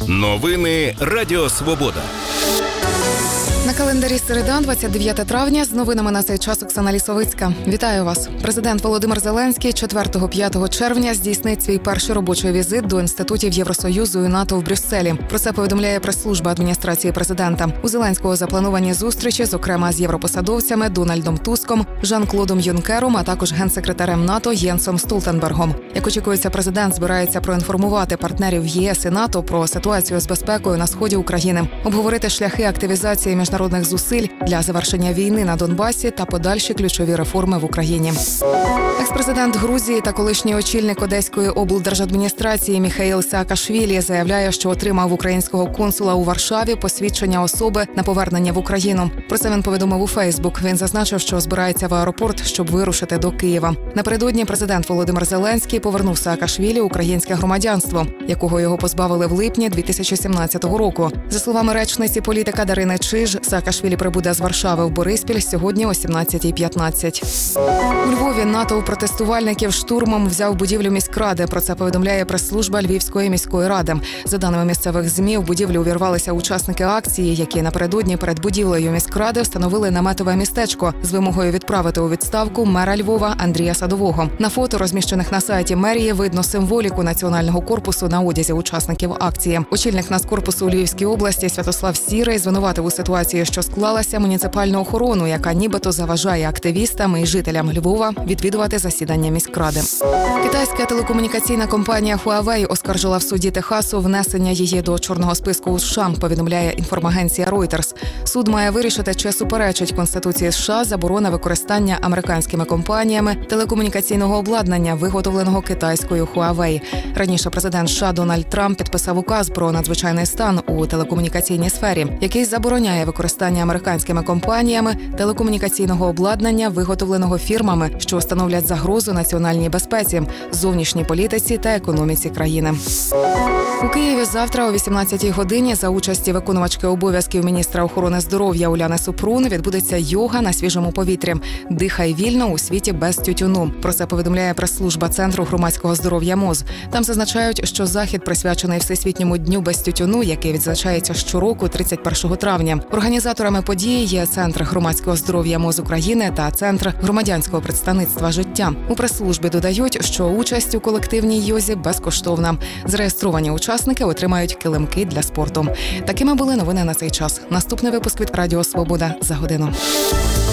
Новини Радіо Свобода. На календарі середа, 29 травня. З новинами на цей час Оксана Лісовицька. Вітаю вас. Президент Володимир Зеленський 4-5 червня здійснить свій перший робочий візит до інститутів Євросоюзу і НАТО в Брюсселі. Про це повідомляє прес-служба адміністрації президента. У Зеленського заплановані зустрічі, зокрема з європосадовцями Дональдом Туском, Жан-Клодом Юнкером, а також генсекретарем НАТО Єнсом Столтенбергом. Як очікується, президент збирається проінформувати партнерів ЄС і НАТО про ситуацію з безпекою на сході України, обговорити шляхи активізації міжнародних зусиль для завершення війни на Донбасі та подальші ключові реформи в Україні. Екс-президент Грузії та колишній очільник Одеської облдержадміністрації Міхаїл Саакашвілі заявляє, що отримав українського консула у Варшаві посвідчення особи на повернення в Україну. Про це він повідомив у Фейсбук. Він зазначив, що збирається в аеропорт, щоб вирушити до Києва. Напередодні президент Володимир Зеленський повернув Саакашвілі українське громадянство, якого його позбавили в липні 2017 року. За словами речниці політика Дарини Чиж, Саакашвілі прибуде з Варшави в Бориспіль сьогодні о 17:15. У Львові натовп протестувальників штурмом взяв будівлю міськради. Про це повідомляє прес-служба Львівської міської ради. За даними місцевих ЗМІ, в будівлю увірвалися учасники акції, які напередодні перед будівлею міськради встановили наметове містечко з вимогою відправити у відставку мера Львова Андрія Садового. На фото, розміщених на сайті мерії, видно символіку національного корпусу на одязі учасників акції. Очільник Нацкорпусу у Львівській області Святослав Сірий звинуватив у ситуації, що склалася, муніципальну охорону, яка нібито заважає активістам і жителям Львова відвідувати засідання міськради. Китайська телекомунікаційна компанія Huawei оскаржила в суді Техасу внесення її до чорного списку у США, повідомляє інформагенція Reuters. Суд має вирішити, чи суперечить Конституції США заборона використання американськими компаніями телекомунікаційного обладнання, виготовленого китайською Huawei. Раніше президент США Дональд Трамп підписав указ про надзвичайний стан у телекомунікаційній сфері, який забороняє використання американськими компаніями телекомунікаційного обладнання, виготовленого фірмами, що становлять загрозу національній безпеці, зовнішній політиці та економіці країни. У Києві завтра о 18-й годині за участі виконувачки обов'язків міністра охорони здоров'я Уляни Супрун відбудеться йога на свіжому повітрі. «Дихай вільно у світі без тютюну». Про це повідомляє прес-служба Центру громадського здоров'я МОЗ. Там зазначають, що захід присвячений Всесвітньому дню без тютюну, який відзначається щороку 31 травня. Організаторами події є Центр громадського здоров'я МОЗ України та Центр громадянського представництва «Життя». У прес-службі додають, що участь у колективній йозі безкоштовна. Зареєстровані учасники отримають килимки для спорту. Такими були новини на цей час. Наступний випуск від Радіо Свобода за годину.